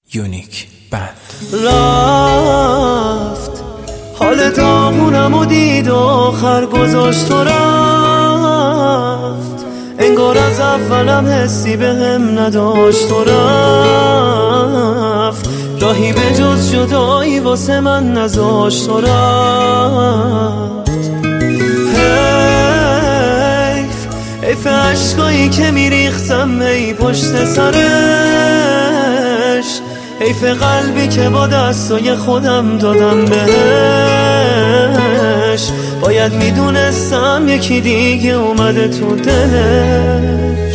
یونیک بند رفت حال داغونم و دید و آخر گذاشت و رفت، انگار از اولم حسی به هم نداشت و رفت، راهی به جز جدایی واسه من نذاشت و رفت. حیف عشقایی که میریختم هی پشت سرش، حیف قلبی که با دستای خودم دادم بهش، باید میدونستم یکی دیگه اومده تو دلش،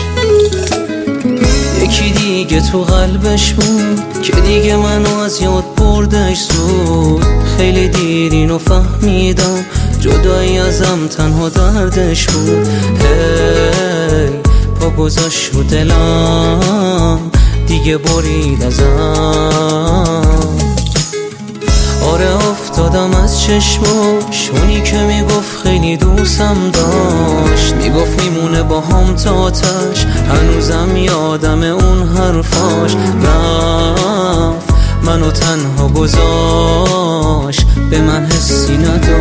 یکی دیگه تو قلبش بود که دیگه منو از یاد بردش زود. خیلی دیر اینو فهمیدم جدایی ازم تنها دردش بود. هی پا گذاشت رو دلم دیگه برید ازم. آره افتادم از چشماش، اونی که میگفت خیلی دوستم داشت، میگفت میمونه با هم تا آتش، هنوزم یادم اون حرفاش. رفت منو تنها گذاشت، به من حسی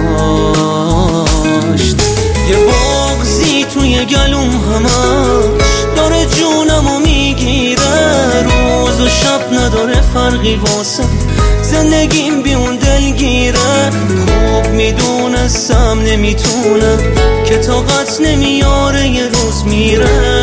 نداشت. یه بغضی توی گلوم همش داره جونمو میگیره، روز و شب نداره فرقی واسه زندگیم بی اون دلگیره. خوب میدونستم نمیتونم که طاقت نمیاره یه روز میره،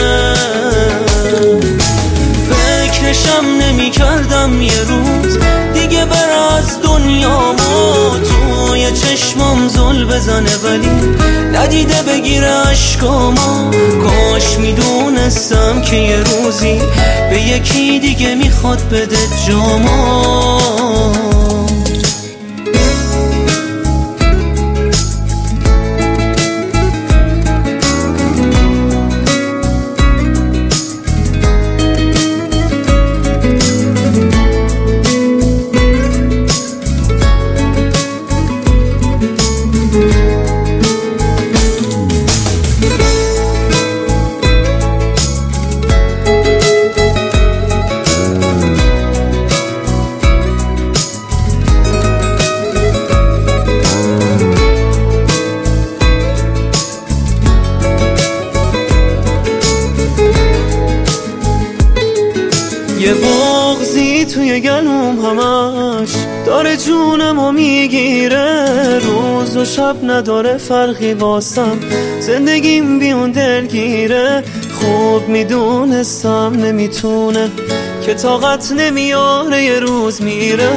فکرشم نمیکردم یه روز دیگه بر از دنیامو توی چشمام زل بزنه، ولی ندیده بگیره عشقامو. کاش میدونستم که یه روزی به یکی دیگه میخواد بده جامو. یه بغضی توی گلوم همش داره جونمو میگیره، روز و شب نداره فرقی واسم زندگیم بی اون دلگیره. خوب میدونستم نمیتونه که طاقت نمیاره یه روز میره،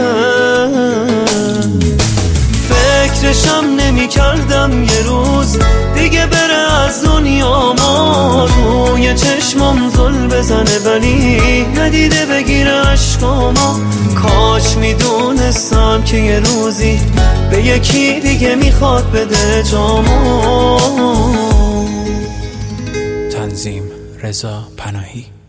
فکرشم نمیکردم یه روز دیگه بره از دنیا ما، روی چشمام زل بزنه ولی ندیده بگیره عشقامو. کاش میدونستم که یه روزی به یکی دیگه میخواد بده جامو. تنظیم رضا پناهی.